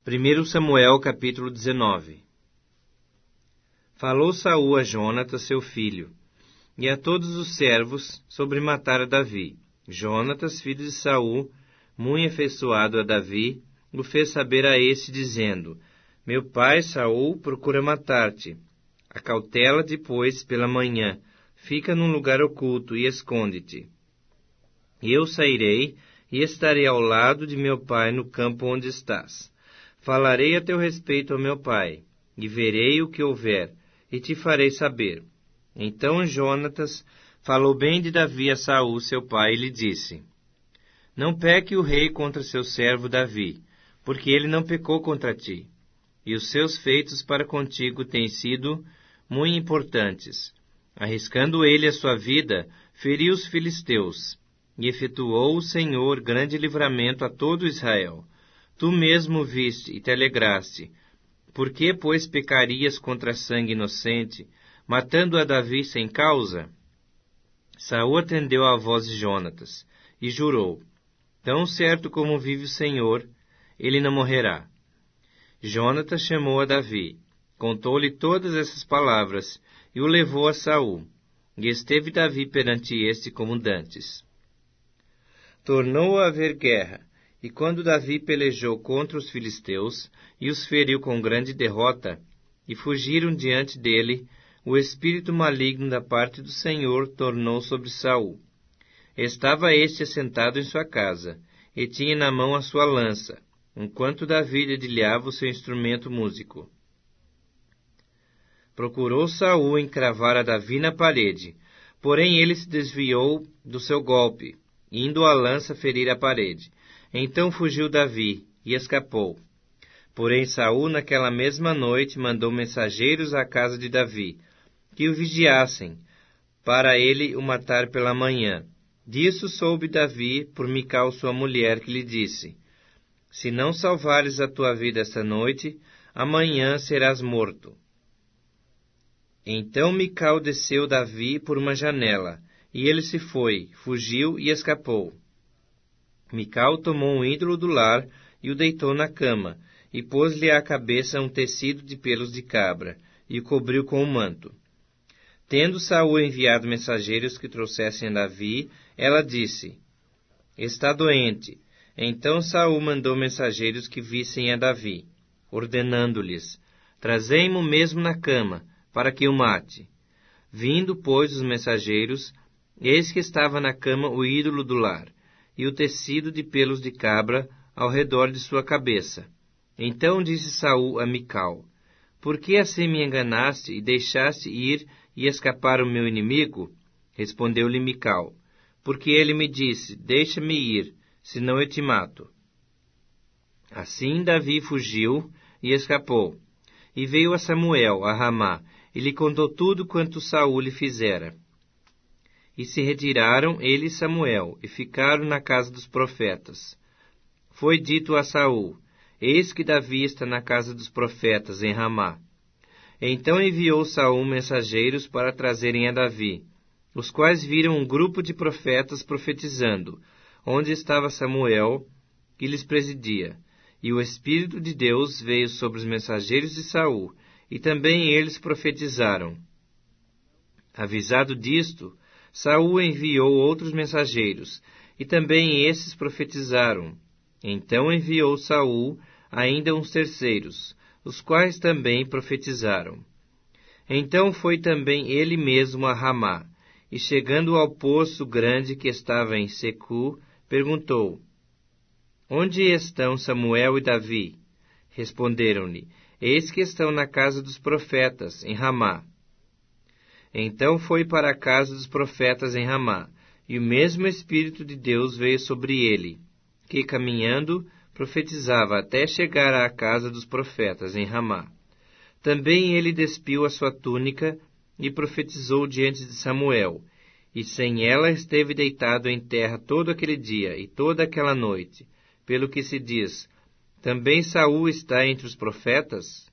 1 Samuel capítulo 19. Falou Saul a Jonatas, seu filho, e a todos os servos sobre matar a Davi. Jonatas, filho de Saul, muito afeiçoado a Davi, o fez saber a este, dizendo: Meu pai Saul procura matar-te. Acautela-te, pois, pela manhã, fica num lugar oculto e esconde-te. Eu sairei e estarei ao lado de meu pai no campo onde estás. Falarei a teu respeito ao meu pai, e verei o que houver, e te farei saber. Então Jonatas falou bem de Davi a Saul, seu pai, e lhe disse: Não peque o rei contra seu servo Davi, porque ele não pecou contra ti, e os seus feitos para contigo têm sido muito importantes. Arriscando ele a sua vida, feriu os filisteus, e efetuou o Senhor grande livramento a todo Israel. Tu mesmo viste e te alegraste. Por que, pois, pecarias contra sangue inocente, matando a Davi sem causa? Saul atendeu à voz de Jonatas, e jurou: Tão certo como vive o Senhor, ele não morrerá. Jonatas chamou a Davi, contou-lhe todas essas palavras, e o levou a Saul. E esteve Davi perante este como dantes. Tornou a haver guerra, e quando Davi pelejou contra os filisteus, e os feriu com grande derrota, e fugiram diante dele, o espírito maligno da parte do Senhor tornou sobre Saul. Estava este assentado em sua casa, e tinha na mão a sua lança, enquanto Davi dedilhava o seu instrumento músico. Procurou Saul encravar a Davi na parede, porém ele se desviou do seu golpe, indo a lança ferir a parede. Então fugiu Davi e escapou. Porém Saul naquela mesma noite mandou mensageiros à casa de Davi, que o vigiassem, para ele o matar pela manhã. Disso soube Davi por Mical sua mulher, que lhe disse: Se não salvares a tua vida esta noite, amanhã serás morto. Então Mical desceu Davi por uma janela, e ele se foi, fugiu e escapou. Mical tomou um ídolo do lar e o deitou na cama, e pôs-lhe à cabeça um tecido de pelos de cabra, e o cobriu com um manto. Tendo Saul enviado mensageiros que trouxessem a Davi, ela disse: Está doente. Então Saul mandou mensageiros que vissem a Davi, ordenando-lhes: Trazei-mo mesmo na cama, para que o mate. Vindo, pois, os mensageiros, eis que estava na cama o ídolo do lar, e o tecido de pelos de cabra ao redor de sua cabeça. Então disse Saul a Mical: Por que assim me enganaste e deixaste ir e escapar o meu inimigo? Respondeu-lhe Mical: Porque ele me disse: Deixa-me ir, senão eu te mato. Assim Davi fugiu e escapou, e veio a Samuel, a Ramá, e lhe contou tudo quanto Saul lhe fizera. E se retiraram ele e Samuel, e ficaram na casa dos profetas. Foi dito a Saul: Eis que Davi está na casa dos profetas, em Ramá. Então enviou Saul mensageiros para trazerem a Davi, os quais viram um grupo de profetas profetizando, onde estava Samuel, que lhes presidia. E o Espírito de Deus veio sobre os mensageiros de Saul, e também eles profetizaram. Avisado disto, Saul enviou outros mensageiros, e também esses profetizaram. Então enviou Saul ainda uns terceiros, os quais também profetizaram. Então foi também ele mesmo a Ramá, e chegando ao poço grande que estava em Secu, perguntou: Onde estão Samuel e Davi? Responderam-lhe: Eis que estão na casa dos profetas, em Ramá. Então foi para a casa dos profetas em Ramá, e o mesmo Espírito de Deus veio sobre ele, que, caminhando, profetizava até chegar à casa dos profetas em Ramá. Também ele despiu a sua túnica e profetizou diante de Samuel, e sem ela esteve deitado em terra todo aquele dia e toda aquela noite, pelo que se diz: Também Saul está entre os profetas?